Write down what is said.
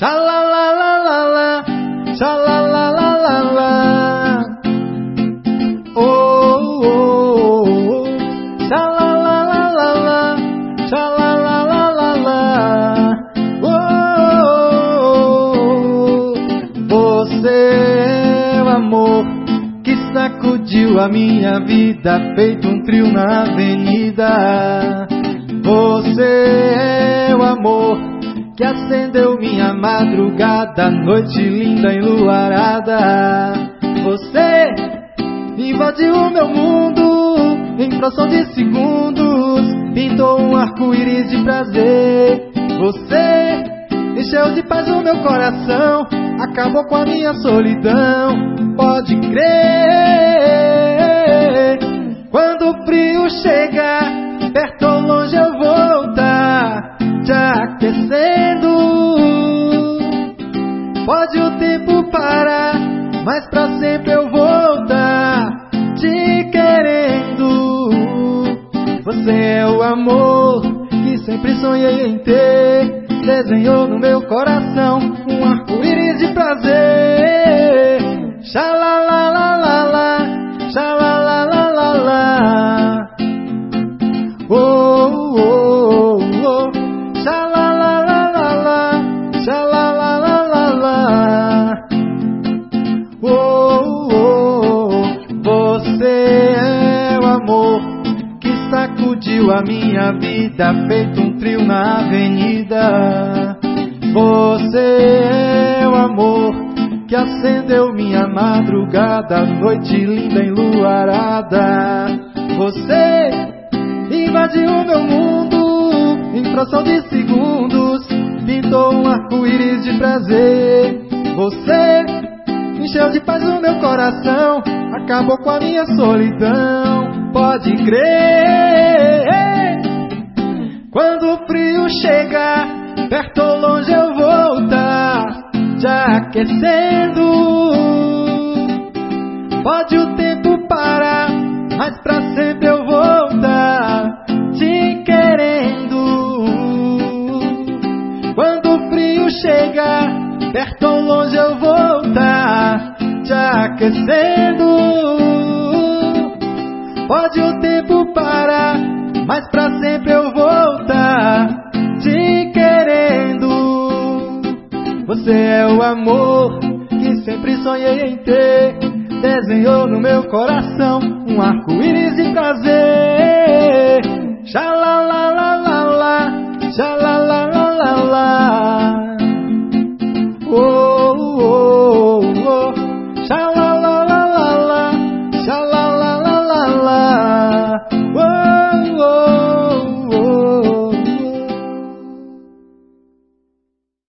Xalalalala, xalalalala. Oh, oh, oh. Xalalalala, xalalalala. Oh, você é o amor que sacudiu a minha vida, feito um trio na avenida. Você é o amor que acendeu minha madrugada, noite linda enluarada. Você invadiu o meu mundo em fração de segundos, pintou um arco-íris de prazer. Você encheu de paz o meu coração, acabou com a minha solidão. Pode crer, quando o frio chegar, perto ou longe eu vou estar te aquecendo. Pode o tempo parar, mas pra sempre eu vou estar te querendo. Você é o amor que sempre sonhei em ter, desenhou no meu coração um arco-íris de prazer. Xalalalala, xalalalala. Oh, oh, oh. Xalalalala, xalalalala. Oh, oh. Você é o amor que sacudiu a minha vida, feito um trio na avenida. Você é o amor que acendeu minha madrugada, noite linda enluarada. Você invadiu meu mundo em fração de segundos, pintou um arco-íris de prazer. Você encheu de paz o meu coração, acabou com a minha solidão. Pode crer, quando o frio chegar, perto ou longe eu vou estar te aquecendo. Pode o tempo parar, mas pra sempre eu vou estar te querendo. Quando o frio chegar, perto ou longe eu vou estar te aquecendo. Pode o tempo parar, mas pra sempre eu vou estar te querendo. Você é o amor que sempre sonhei em ter, desenhou no meu coração um arco-íris de prazer. Xalalalala, xalalalala.